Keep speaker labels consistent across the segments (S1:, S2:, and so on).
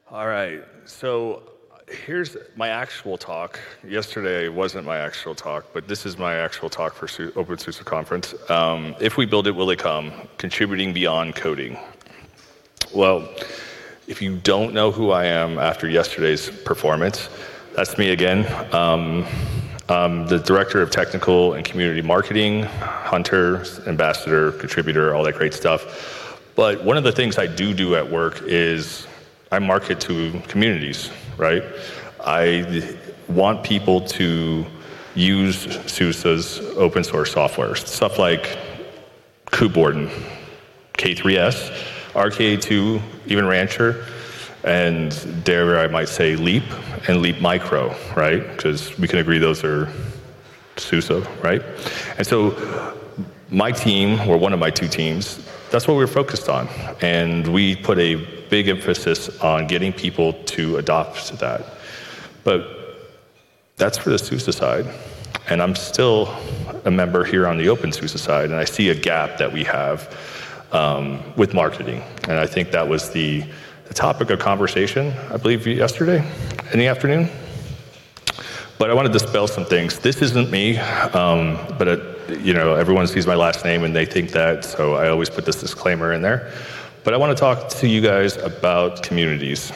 S1: All right, so here's my actual talk. Yesterday wasn't my actual talk, but this is my actual talk for OpenSUSE Conference. If we build it, will they come? Contributing beyond coding. Well, if you don't know who I am after yesterday's performance, that's me again. I'm the Director of Technical and Community Marketing, Hunter, Ambassador, Contributor, all that great stuff. But one of the things I do at work is I market to communities, right? I want people to use SUSE's open source software, stuff like KubeBorden, K3S, RKA2, even Rancher, and dare I might say Leap and Leap Micro, right? Because we can agree those are SUSE, right? And so my team, or one of my two teams, that's what we're focused on. And we put a big emphasis on getting people to adopt that. But that's for the SUSE side. And I'm still a member here on the OpenSUSE side, and I see a gap that we have with marketing. And I think that was the topic of conversation, I believe, yesterday in the afternoon. But I want to dispel some things. This isn't me, but everyone sees my last name and they think that, so I always put this disclaimer in there. But I want to talk to you guys about communities.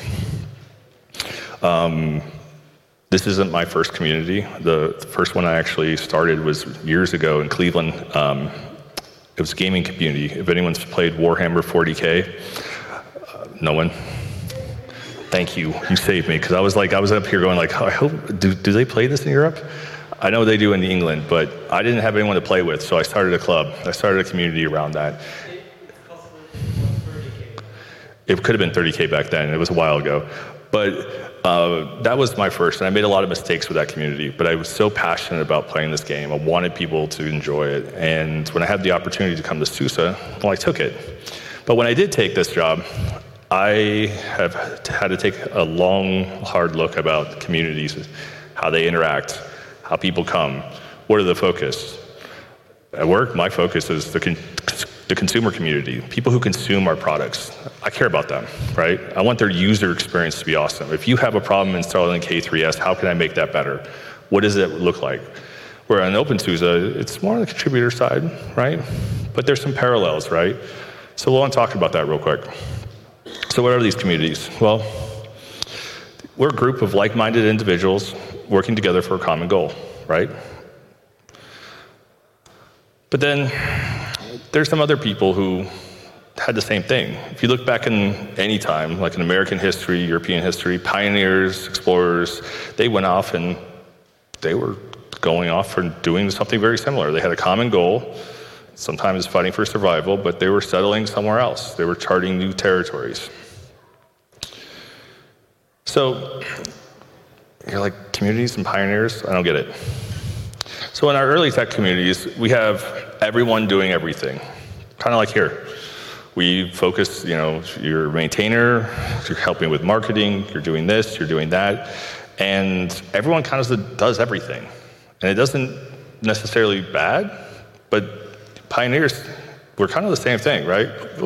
S1: This isn't my first community. The first one I actually started was years ago in Cleveland. It was a gaming community. If anyone's played Warhammer 40K, no one? Thank you. You saved me, because I was up here going like, I hope, do they play this in Europe? I know they do in England, but I didn't have anyone to play with, so I started a club. I started a community around that. It could have been 30K back then. It was a while ago. But that was my first, and I made a lot of mistakes with that community, but I was so passionate about playing this game. I wanted people to enjoy it. And when I had the opportunity to come to SUSE, well, I took it. But when I did take this job, I have had to take a long, hard look about communities, how they interact, how people come, what are the focus. At work, my focus is the consumer community, people who consume our products. I care about them, right? I want their user experience to be awesome. If you have a problem installing K3S, how can I make that better? What does it look like? Where on OpenSUSE, it's more on the contributor side, right? But there's some parallels, right? So we'll want to talk about that real quick. So what are these communities? Well, we're a group of like-minded individuals working together for a common goal, right? But then there's some other people who had the same thing. If you look back in any time, like in American history, European history, pioneers, explorers, they went off and they were going off for doing something very similar. They had a common goal, sometimes fighting for survival, but they were settling somewhere else. They were charting new territories. So you're like, communities and pioneers? I don't get it. So in our early tech communities, we have everyone doing everything, kind of like here. We focus, you're a maintainer, you're helping with marketing, you're doing this, you're doing that, and everyone kind of does everything. And it doesn't necessarily bad, but pioneers, we're kind of the same thing, right?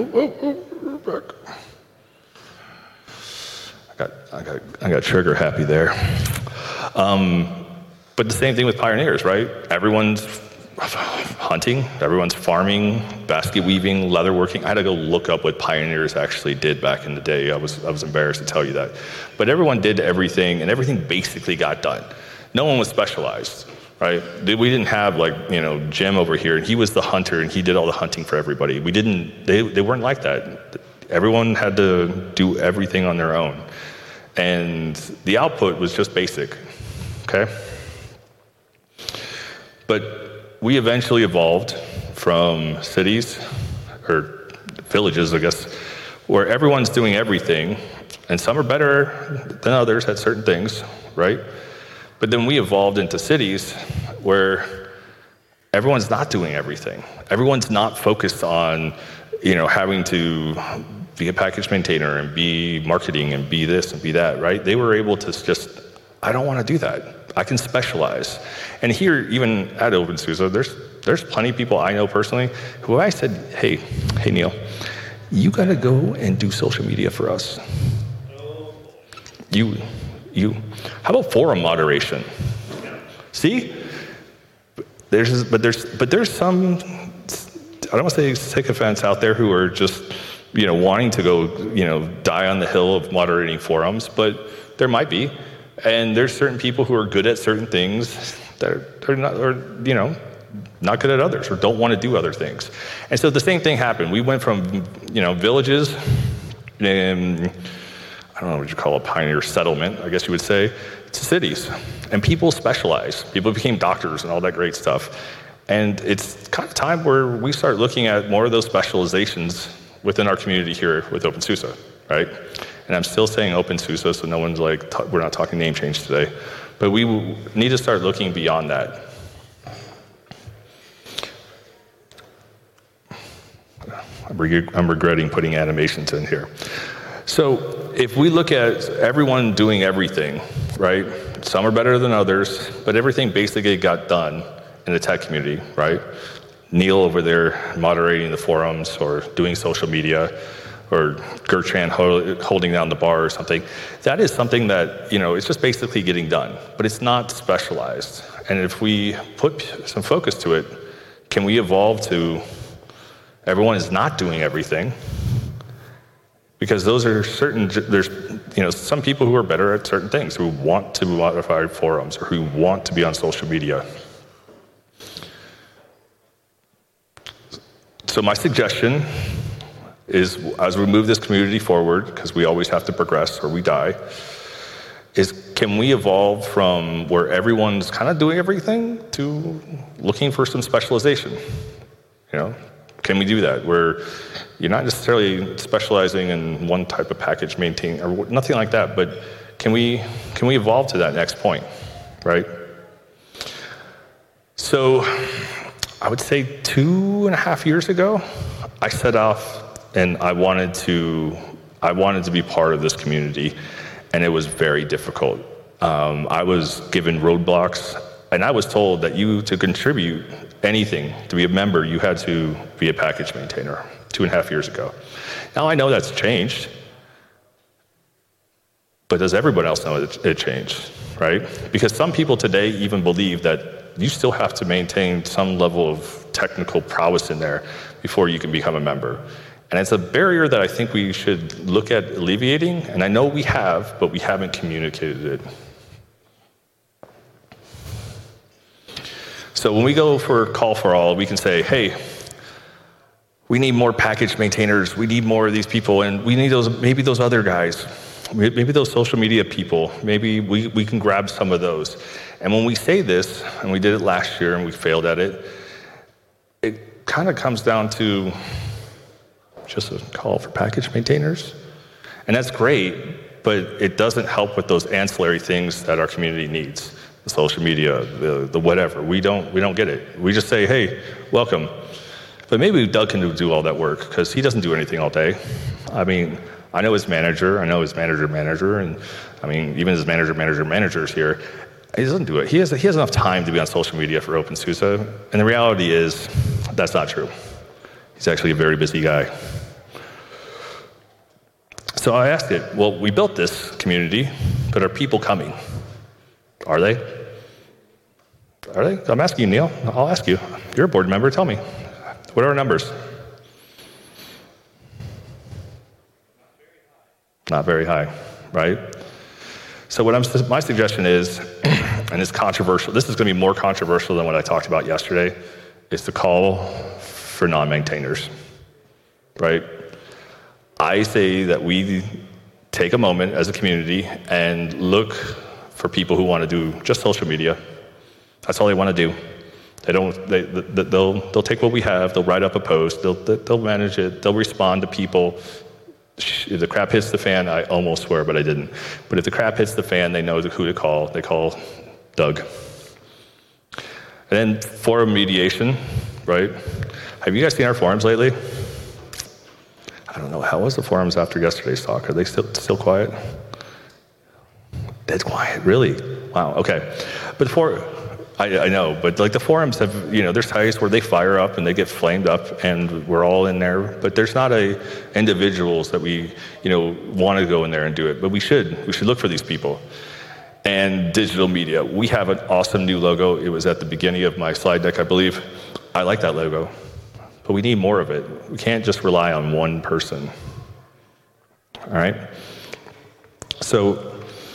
S1: I got trigger happy there. But the same thing with pioneers, right? Everyone's hunting, everyone's farming, basket weaving, leatherworking. I had to go look up what pioneers actually did back in the day. I was embarrassed to tell you that. But everyone did everything, and everything basically got done. No one was specialized, right? We didn't have Jim over here, and he was the hunter, and he did all the hunting for everybody. They weren't like that. Everyone had to do everything on their own. And the output was just basic, okay? But we eventually evolved from cities, or villages, I guess, where everyone's doing everything, and some are better than others at certain things, right? But then we evolved into cities where everyone's not doing everything. Everyone's not focused on, having to be a package maintainer and be marketing and be this and be that, right? They were able to just, I don't want to do that. I can specialize. And here, even at OpenSUSE, there's plenty of people I know personally who I said, hey Neil, you got to go and do social media for us. You, how about forum moderation? See? There's some, I don't want to say sycophants out there who are just, wanting to go, die on the hill of moderating forums, but there might be. And there's certain people who are good at certain things that are not, or, not good at others or don't want to do other things. And so the same thing happened. We went from, villages and I don't know what you call a pioneer settlement, I guess you would say, to cities. And people specialized. People became doctors and all that great stuff. And it's kind of time where we start looking at more of those specializations within our community here with OpenSUSE, right? And I'm still saying OpenSUSE, so no one's like, we're not talking name change today. But we need to start looking beyond that. I'm regretting putting animations in here. So if we look at everyone doing everything, right? Some are better than others, but everything basically got done in the tech community, right? Neil over there moderating the forums or doing social media, or Gertrude holding down the bar or something. That is something that, it's just basically getting done, but it's not specialized. And if we put some focus to it, can we evolve to everyone is not doing everything? Because those are there's some people who are better at certain things, who want to modify forums or who want to be on social media. So my suggestion is, as we move this community forward, because we always have to progress or we die, is can we evolve from where everyone's kind of doing everything to looking for some specialization? Can we do that? Where you're not necessarily specializing in one type of package maintaining or nothing like that, but can we evolve to that next point, right? So I would say 2.5 years ago, I set off and I wanted to be part of this community, and it was very difficult. I was given roadblocks, and I was told that to contribute anything, to be a member, you had to be a package maintainer 2.5 years ago. Now I know that's changed, but does everyone else know it changed, right? Because some people today even believe that you still have to maintain some level of technical prowess in there before you can become a member. And it's a barrier that I think we should look at alleviating, and I know we have, but we haven't communicated it. So when we go for call for all, we can say, hey, we need more package maintainers, we need more of these people, and we need maybe those other guys, maybe those social media people, maybe we can grab some of those. And when we say this, and we did it last year and we failed at it, it kind of comes down to just a call for package maintainers. And that's great, but it doesn't help with those ancillary things that our community needs. The social media, the whatever. We don't get it. We just say, hey, welcome. But maybe Doug can do all that work, because he doesn't do anything all day. I mean, I know his manager, and I mean, even his managers here. He doesn't do it. He has enough time to be on social media for OpenSUSE, and the reality is that's not true. He's actually a very busy guy. So I asked it, well, we built this community, but are people coming? Are they? Are they? I'm asking you, Neil. I'll ask you. You're a board member. Tell me. What are our numbers? Not very high, right? So my suggestion is, and it's controversial, this is going to be more controversial than what I talked about yesterday, is to call for non-maintainers, right? I say that we take a moment as a community and look for people who want to do just social media. That's all they want to do. They'll take what we have, they'll write up a post, they'll manage it, they'll respond to people. If the crap hits the fan, I almost swear, but I didn't. But if the crap hits the fan, they know who to call. They call Doug. And then forum mediation, right? Have you guys seen our forums lately? I don't know. How was the forums after yesterday's talk? Are they still quiet? Dead quiet, really? Wow, okay. But I know, but like the forums have, there's times where they fire up and they get flamed up, and we're all in there. But there's not individuals that we, want to go in there and do it. But we should look for these people. And digital media, we have an awesome new logo. It was at the beginning of my slide deck, I believe. I like that logo, but we need more of it. We can't just rely on one person. All right. So.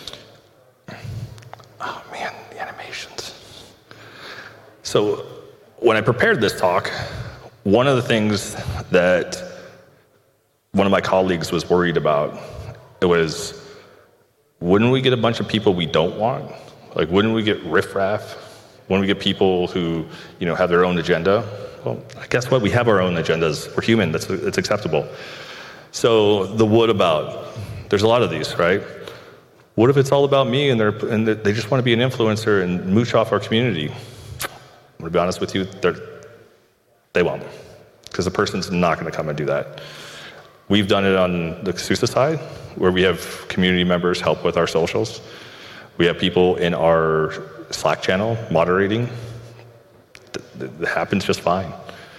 S1: Oh man, the animations. So when I prepared this talk, one of the things that one of my colleagues was worried about, it was, wouldn't we get a bunch of people we don't want? Like, wouldn't we get riffraff? Wouldn't we get people who, have their own agenda? Well, guess what? We have our own agendas. We're human. It's acceptable. So the what about? There's a lot of these, right? What if it's all about me and they just want to be an influencer and mooch off our community? I'm going to be honest with you, they won't, because the person's not going to come and do that. We've done it on the SUSE side, where we have community members help with our socials. We have people in our Slack channel moderating. It happens just fine.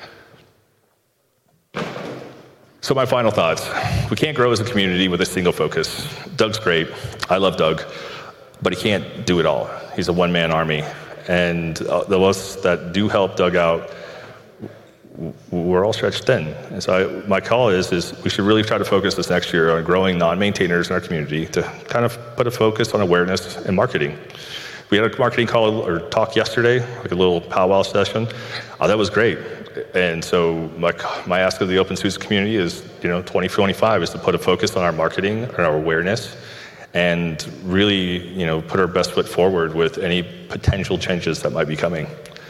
S1: So my final thoughts. We can't grow as a community with a single focus. Doug's great. I love Doug, but he can't do it all. He's a one-man army. And the of us that do help Doug out, we're all stretched thin. And so my call is we should really try to focus this next year on growing non-maintainers in our community to kind of put a focus on awareness and marketing. We had a marketing call or talk yesterday, like a little powwow session. That was great. And so my ask of the OpenSUSE community is, 2025 is to put a focus on our marketing and our awareness, and really, put our best foot forward with any potential changes that might be coming.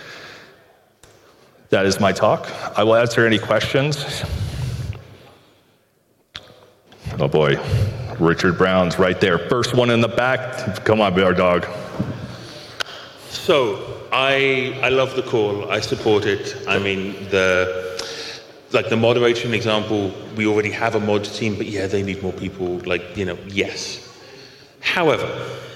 S1: That is my talk. I will answer any questions. Oh boy, Richard Brown's right there. First one in the back. Come on, our dog.
S2: So, I love the call. I support it. I mean, the moderation example, we already have a mod team, but yeah, they need more people. Yes. However,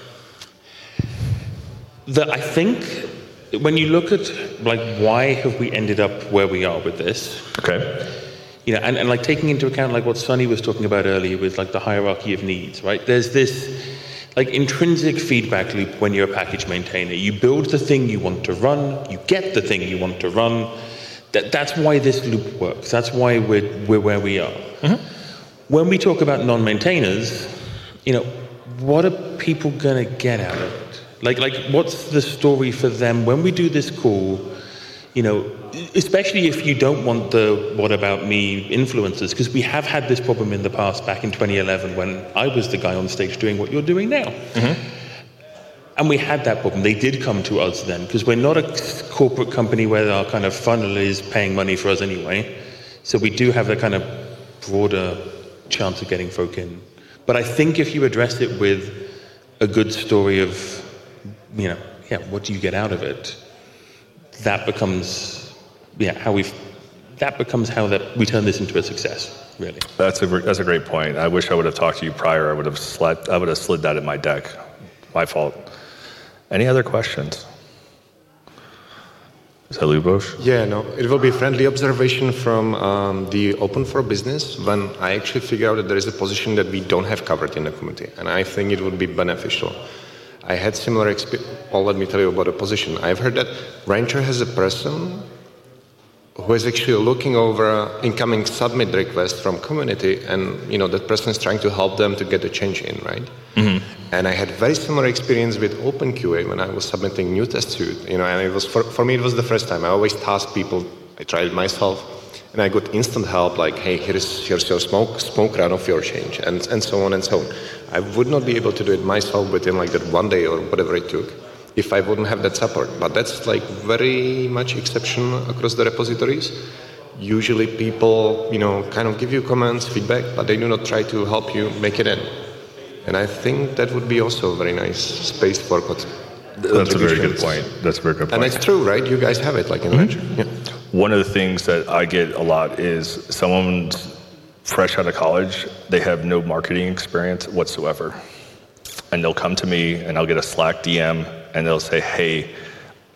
S2: I think when you look at why have we ended up where we are with this?
S1: Okay.
S2: And taking into account what Sunny was talking about earlier with the hierarchy of needs, right? There's this intrinsic feedback loop when you're a package maintainer. You build the thing you want to run, you get the thing you want to run. That's why this loop works. That's why we're where we are. Mm-hmm. When we talk about non-maintainers, what are people gonna get out of it? What's the story for them when we do this call? Especially if you don't want the what about me influencers, because we have had this problem in the past, back in 2011 when I was the guy on stage doing what you're doing now. Mm-hmm. And we had that problem. They did come to us then, because we're not a corporate company where our kind of funnel is paying money for us anyway. So we do have that kind of broader chance of getting folk in. But I think if you address it with a good story of, what do you get out of it? That becomes, how we turn this into a success, really.
S1: That's a great point. I wish I would have talked to you prior. I would have slid that in my deck. My fault. Any other questions? Is that Lubos?
S3: Yeah, no. It will be friendly observation from the Open for Business when I actually figure out that there is a position that we don't have covered in the community, and I think it would be beneficial. I had similar experience. Well, let me tell you about a position. I've heard that Rancher has a person who is actually looking over incoming submit requests from community, and that person is trying to help them to get a change in, right? Mm-hmm. And I had very similar experience with OpenQA when I was submitting new test suite, and it was for me it was the first time. I always task people. I tried it myself, and I got instant help, like, hey, here's your smoke run of your change, and so on and so on. I would not be able to do it myself within that 1 day or whatever it took if I wouldn't have that support. But that's very much exception across the repositories. Usually people, kind of give you comments, feedback, but they do not try to help you make it in. And I think that would be also a very nice space for
S1: That's a very good point.
S3: And it's true, right? You guys have it, in Rancher. Yeah.
S1: One of the things that I get a lot is someone's fresh out of college, they have no marketing experience whatsoever. And they'll come to me and I'll get a Slack DM and they'll say, hey,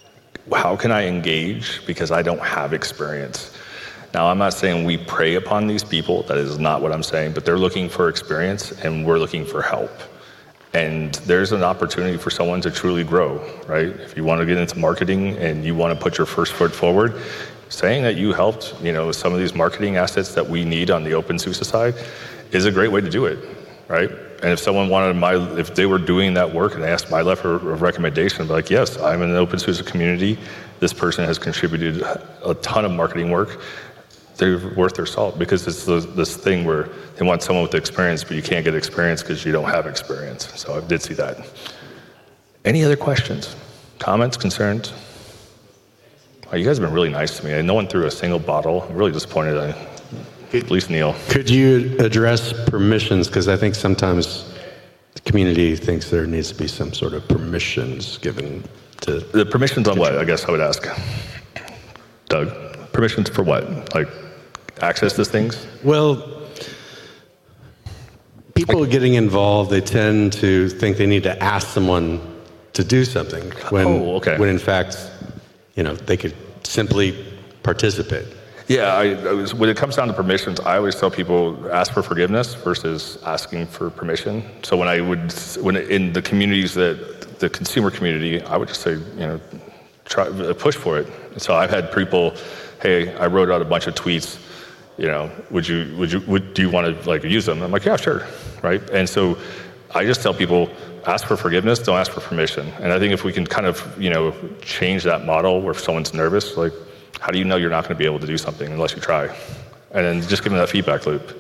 S1: how can I engage because I don't have experience? Now, I'm not saying we prey upon these people. That is not what I'm saying. But they're looking for experience, and we're looking for help. And there's an opportunity for someone to truly grow, right? If you want to get into marketing and you want to put your first foot forward, saying that you helped, some of these marketing assets that we need on the OpenSUSE side is a great way to do it, right? And if someone wanted if they were doing that work and they asked my letter of recommendation, I'd be like, yes, I'm in the OpenSUSE community. This person has contributed a ton of marketing work. They're worth their salt, because it's this thing where they want someone with experience, but you can't get experience because you don't have experience. So I did see that. Any other questions, comments, concerns? Oh, you guys have been really nice to me. No one threw a single bottle. I'm really disappointed. At least Neil.
S4: Could you address permissions? Because I think sometimes the community thinks there needs to be some sort of permissions given to...
S1: The permissions on what, I guess I would ask? Doug, permissions for what? Like access to things?
S4: Well, people getting involved, they tend to think they need to ask someone to do something when in fact, they could simply participate.
S1: Yeah, when it comes down to permissions, I always tell people ask for forgiveness versus asking for permission. So when in the communities the consumer community, I would just say, try push for it. So I've had people, hey, I wrote out a bunch of tweets. Do you want to use them? I'm like, yeah, sure, right? And so I just tell people, ask for forgiveness, don't ask for permission. And I think if we can kind of, change that model where if someone's nervous, how do you know you're not going to be able to do something unless you try? And then just give them that feedback loop.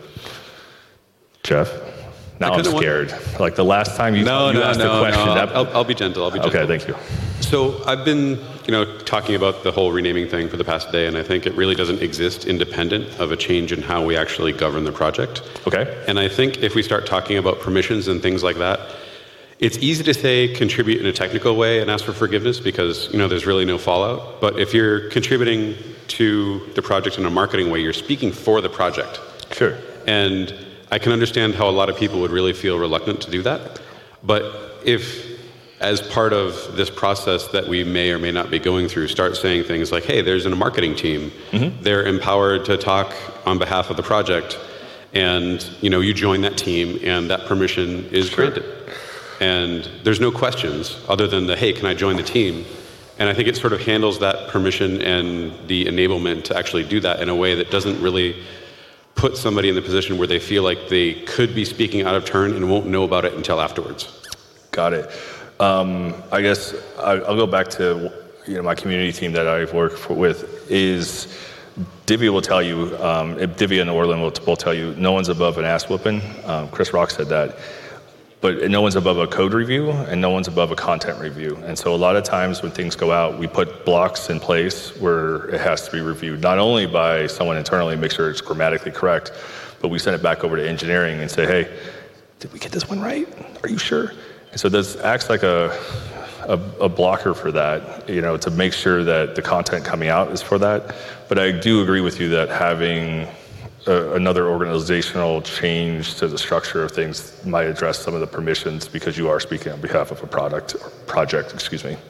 S1: Jeff? Now I'm scared. The last time you asked a question.
S5: I'll be gentle.
S1: Okay, thank you.
S5: So I've been, talking about the whole renaming thing for the past day, and I think it really doesn't exist independent of a change in how we actually govern the project.
S1: Okay.
S5: And I think if we start talking about permissions and things like that, it's easy to say contribute in a technical way and ask for forgiveness because, there's really no fallout. But if you're contributing to the project in a marketing way, you're speaking for the project.
S1: Sure.
S5: And I can understand how a lot of people would really feel reluctant to do that. But if, as part of this process that we may or may not be going through, start saying things like, hey, there's a marketing team. Mm-hmm. They're empowered to talk on behalf of the project. And, you join that team and that permission is granted. And there's no questions other than hey, can I join the team? And I think it sort of handles that permission and the enablement to actually do that in a way that doesn't really put somebody in the position where they feel like they could be speaking out of turn and won't know about it until afterwards.
S1: Got it. I guess I'll go back to my community team that I've worked with is Divya will tell you, Divya and Orlin will both tell you, no one's above an ass whooping. Chris Rock said that. But no one's above a code review and no one's above a content review. And so a lot of times when things go out, we put blocks in place where it has to be reviewed, not only by someone internally, make sure it's grammatically correct, but we send it back over to engineering and say, hey, did we get this one right? Are you sure? And so this acts like a blocker for that, to make sure that the content coming out is for that. But I do agree with you that having another organizational change to the structure of things might address some of the permissions because you are speaking on behalf of a project, excuse me.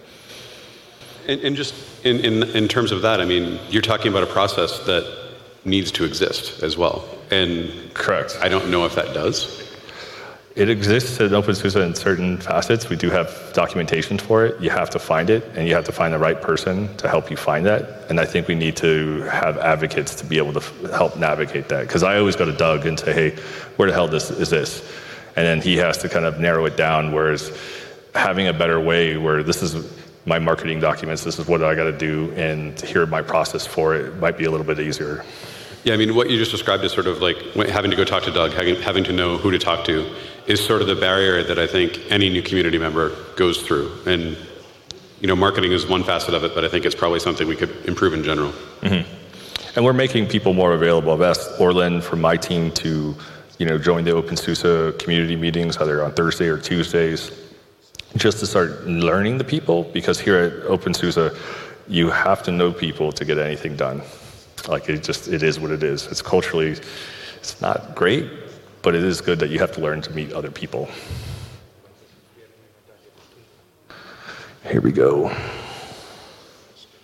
S5: And just in terms of that, you're talking about a process that needs to exist as well. And
S1: correct.
S5: I don't know if that does.
S1: It exists in OpenSUSE in certain facets. We do have documentation for it. You have to find it, and you have to find the right person to help you find that. And I think we need to have advocates to be able to help navigate that. Because I always go to Doug and say, hey, where the hell is this? And then he has to kind of narrow it down, whereas having a better way where this is my marketing documents, this is what I got to do, and here my process for it might be a little bit easier.
S5: Yeah, what you just described is sort of like having to go talk to Doug, having to know who to talk to, is sort of the barrier that I think any new community member goes through. And, marketing is one facet of it, but I think it's probably something we could improve in general.
S1: Mm-hmm. And we're making people more available. I've asked Orlin from my team to, join the OpenSUSE community meetings, either on Thursday or Tuesdays, just to start learning the people, because here at OpenSUSE, you have to know people to get anything done. It is what it is. It's culturally, it's not great, but it is good that you have to learn to meet other people. Here we go.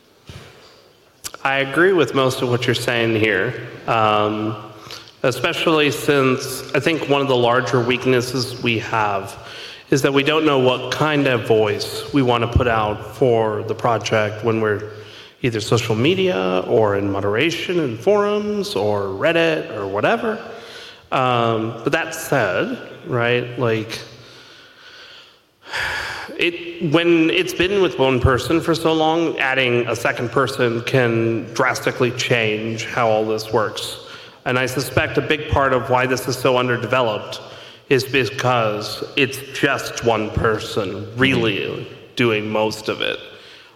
S6: I agree with most of what you're saying here, especially since I think one of the larger weaknesses we have is that we don't know what kind of voice we want to put out for the project when we're either social media or in moderation in forums or Reddit or whatever. But that said, right, like, when it's been with one person for so long, adding a second person can drastically change how all this works. And I suspect a big part of why this is so underdeveloped is because it's just one person really doing most of it.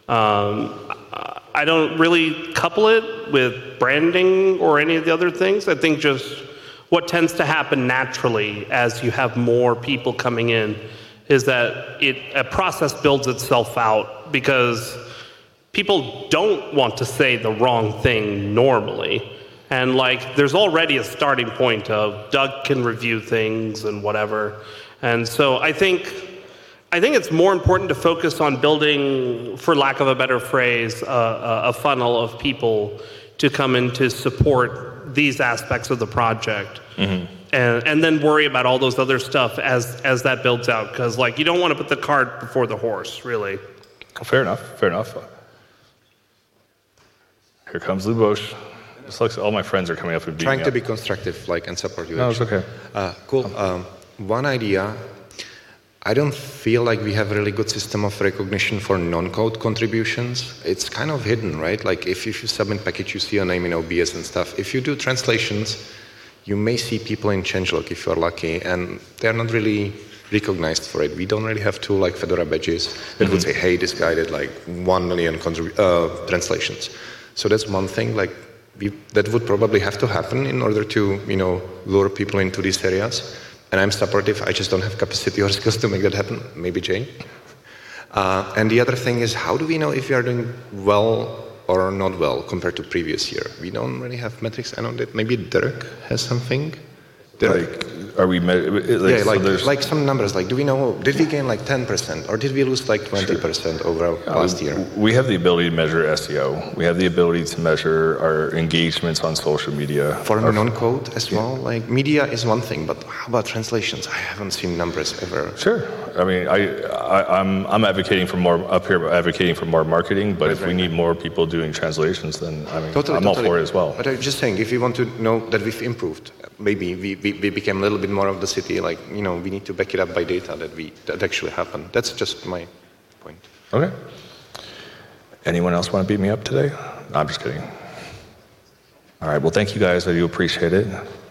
S6: I don't really couple it with branding or any of the other things. I think just what tends to happen naturally as you have more people coming in is that a process builds itself out because people don't want to say the wrong thing normally. And like, there's already a starting point of Doug can review things and whatever. And so I think it's more important to focus on building, for lack of a better phrase, a funnel of people to come in to support these aspects of the project. Mm-hmm. And then worry about all those other stuff as that builds out. Because like, you don't want to put the cart before the horse, really.
S1: Fair enough, fair enough. Here comes Lou Bosch. It looks like all my friends are coming up and beating
S3: Trying to be constructive, like, and support you.
S1: No, it's okay.
S3: Cool. One idea. I don't feel like we have a really good system of recognition for non-code contributions. It's kind of hidden, right? Like if you submit package, you see your name in OBS and stuff. If you do translations, you may see people in changelog if you're lucky, and they're not really recognized for it. We don't really have two like Fedora badges that would say, hey, this guy did like 1 million translations. So that's one thing. Like that would probably have to happen in order to lure people into these areas. And I'm supportive. I just don't have capacity or skills to make that happen. Maybe Jay. And the other thing is, how do we know if we are doing well or not well compared to previous year? We don't really have metrics. I know that maybe Dirk has something.
S1: Like, are we?
S3: Like some numbers. Like, do we know? Did we gain like 10%, or did we lose like 20% overall last year?
S1: We have the ability to measure SEO. We have the ability to measure our engagements on social media.
S3: For non-code as well. Like, media is one thing, but how about translations? I haven't seen numbers ever.
S1: Sure. I mean, I'm advocating for more up here, advocating for more marketing. But if we need more people doing translations, then I'm all for it as well.
S3: But I'm just saying, if you want to know that we've improved, maybe we became a little bit more of the city. Like, we need to back it up by data that actually happened. That's just my point.
S1: Okay. Anyone else want to beat me up today? No, I'm just kidding. All right. Well, thank you guys. I do appreciate it.